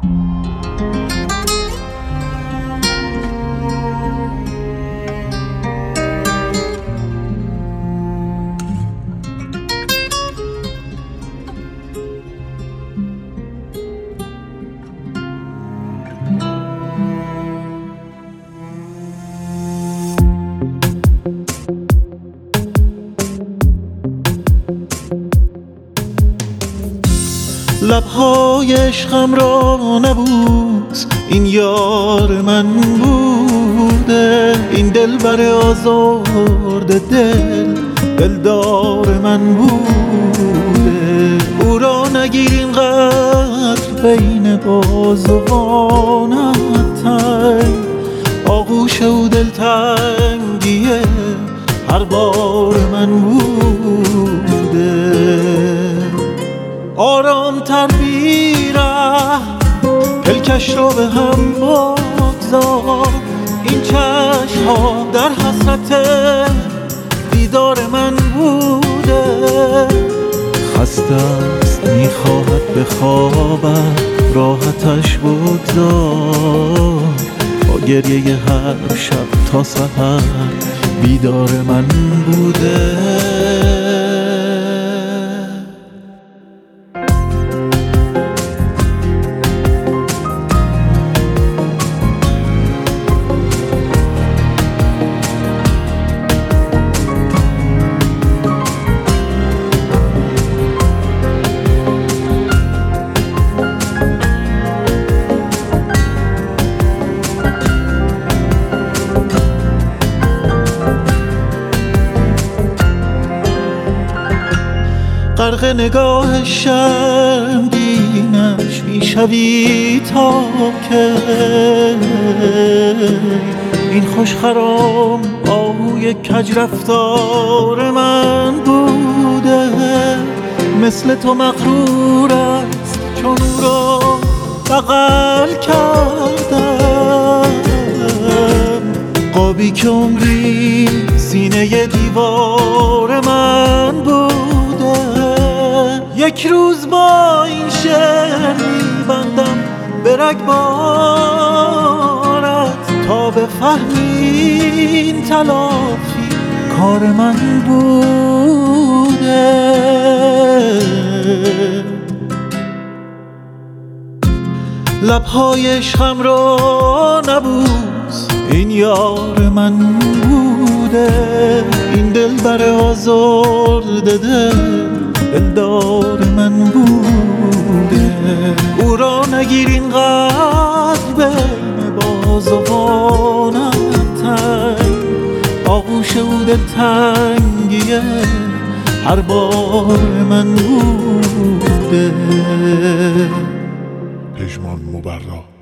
لبهای عشقم را نبوس، این یار من بوده. این دلبر آزرده دلدار من بوده. او را نگیر اینقدر بین بازوانت تنگ، آغوش او دلتنگیه هر بار من بوده. آرام تر بیره پلکش رو به هم بگذار، این چشم ها در حسرت دیدار من بوده. خسته است میخواهد بخوابد، راحتش بگذار. با گریه هر شب تا سحر بیدار من بوده. غرق نگاه شرمگینش میشوی تا که این خوش خرام آهوی کج رفتار من بوده. مثل تو مغرور است چون او را بغل کردم، قابی که عمری سینه دیوار من بوده. یک روز با این شعر میبندم به رگبارت، تا بفهمی این تلافی کار من بوده. لبهای عشقم را نبوس، این یار من بوده. این دلبر آزرده دلدار من بوده. او را نگیر اینقدر بین بازوانت تنگ، آغوش او دلتنگیه هر بار من بوده. پژمان مبرا